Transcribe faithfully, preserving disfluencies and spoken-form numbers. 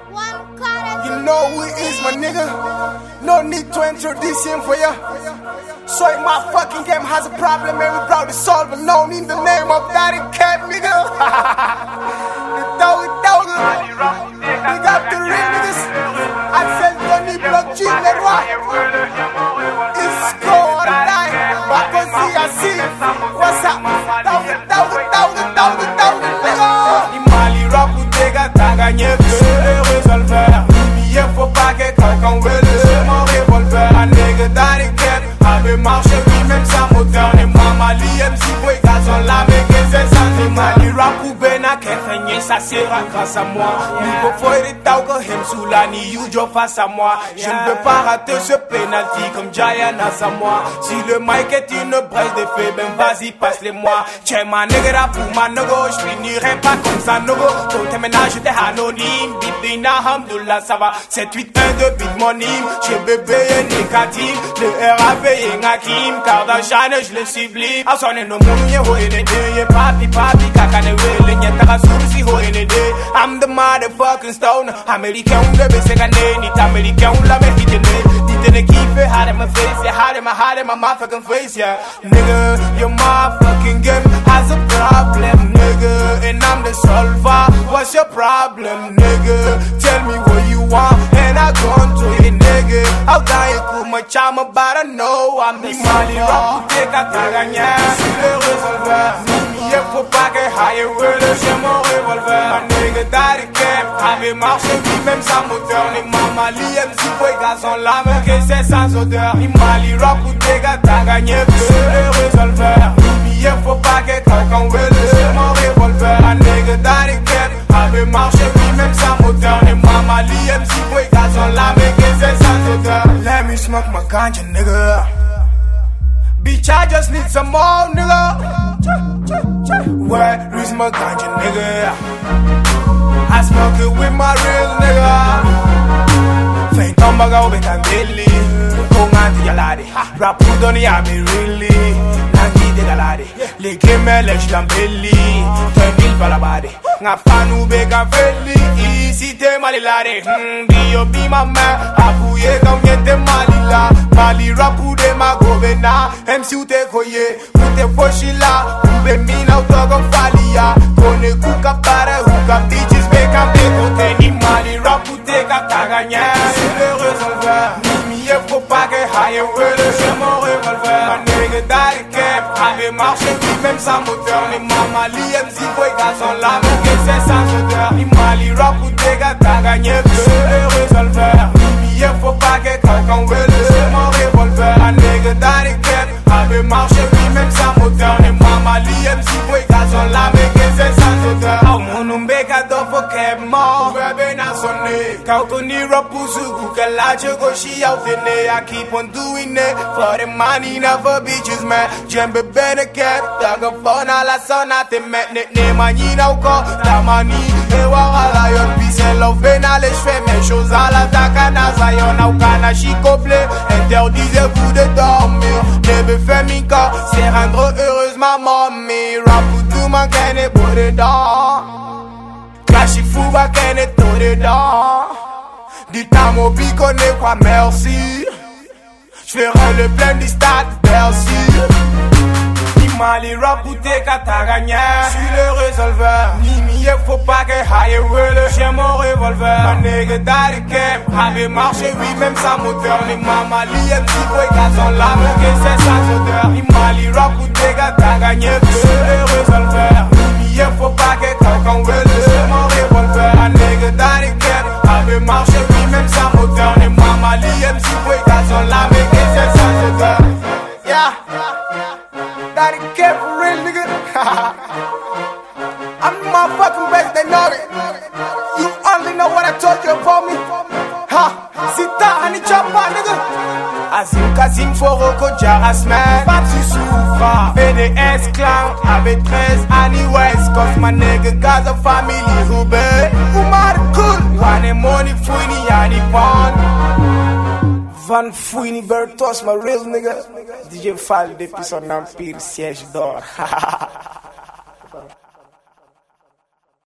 You know who it is, my nigga. No need to introduce him for ya. So if my fucking game has a problem, and we proud to solve it. No need the name of Daddy Cat, nigga. The dog, dog. Big up the real niggas. I said Tony Block G, Leroy. It's go or die. Back on C I C. What's up? Dog, dog, dog, dog, dog, nigga. Imali rap ou dégâts, t'as gagné que le résolveur. Il faut pas que quelqu'un veut le mon revolver. Un nègre dans les quêtes avait marché, oui, même sans moteur. Et moi, Mali, M C, boy, gazon, la mais que c'est ça. Et Mali, rap ou bena, qu'est fait, ça sera grâce à moi. Nico, faut être tau que hem sous la ni, you, jo face à moi. Je ne peux pas rater ce penalty comme Giant à moi. Si le mic est une brèche de feu, ben vas-y, passe-les-moi. Tiens, ma nègre rap ou ma nogo, je finirai pas comme ça, nogo. Ton téménage, j'étais anonyme, bibina, hamdoullah, ça va. sept huit un deux big money, chez bébé et négatif. Le R A P et Ngakim, Kardashian je le sublime. A sonne no mounye ho N D, ye papi papi kakane wele, nyetaka surusi ho N D. I'm the motherfucking stoner, American de besekane, nit American la me hitene. Ditene kiffe, hard in my face, yeah, hard in my, hard in my motherfucking face, yeah. Nigga, your motherfucking game has a problem, nigga, and I'm the solver. What's your problem, nigga? Tell me what you want. And I gone to it, nigga. I'll die with my charm, but I know I'm the Mali rap, take a taganya. C'est le résolveur. Il faut pas que high word, j'ai mon revolver. Un nigga daddy cap, avait marché, oui, même sans moteur. Les Mali M C, boy, gazon, la mais que c'est sans odeur. Les Mali rap, take a taganya. C'est le résolveur. Il faut pas que quelqu'un veut, j'ai mon revolver. Un nigga daddy cap, avait marché, oui, même sans moteur. Les Mali M C, boy, gazon, la mais que c'est sans odeur. Let me smoke my ganja, nigga. Bitch, I just need some more, nigga. Where is my ganja, nigga? I smoke it with my real nigga. Feint on baga ube kandeli. Konganti yalade. Rapu doni ya me really. Nangi de galade. Le kemele jlambeli. Tendil balabade. Nga fanu be kanfeli. Si te malilade. Dio be my man. Apuye kamyete malila. Mali rapu de ma govena. M C ute koye. Ute foshila. Ube mina utogo falia. Kone kuka pare. Uka bitches be kampe kote. Ni mali rapu te kataganya. C'est le résolveur. Mimi e faut pas que high word. J'ai mon revolver. Un nigga daddy cap. Avait marché oui même sans moteur. Les Mali M C boy gazon la mais que c'est sans odeur. Ni mali rapu te kataganya. C'est le résolveur. Mimi e faut pas que quelqu'un veut. J'ai mon revolver. Un nigga daddy cap. Avait marché oui même sans moteur. Les Mali M C boy gazon la mais que c'est sans odeur. Oh mon umbeka do for cap mo. Webe na sonne. Kautoni rapu sugu kalache goshi out in there. I keep on doing it for the money, never bitches man. Jembe bene cap. Taga fona la sona te met ne ne manina uko. La mani e wala yon pise love benale. J'fais mes choses à la takana zayon. Au kana chicople. Interdisez-vous de dormir. Nebe fait mi corps. C'est rendre heureuse ma mamie. Rapu tout man kene bode dans. Clashy fou va kene tout dedans. Du temps au bico n'est quoi merci. J'ferai le plein du stade Bercy. Mali rap ou te kataganya. J'suis le résolveur. Mimi e faut pas que high word. J'ai mon revolver. Un nigga daddy cap. Avait marché oui même sans moteur. Les Mali M C boy gazon la mais que c'est sans odeur. Mali rap ou te kataganya. C'est le résolveur. Mimi e faut pas que quelqu'un veut. J'ai mon revolver. Un nigga daddy cap. Avait marché oui même sans moteur. Les Mali M C boy gazon la mais que c'est sans odeur. Yeah. Daddy cap for real, nigga. I'm the motherfucking best, they know it. You only know what I told you about me. Ha, Sita, honey chopper, nigga. Azim Kazim Foroko Jarasman. Papsi Soufa, B D S Clown. Avec treize Annie West. Cause my nigga got a family who be. Umar cool. One money fouini, yani pon. Van Fouini Bertos, my real nigga. D J Fall depuis son empire siège d'or.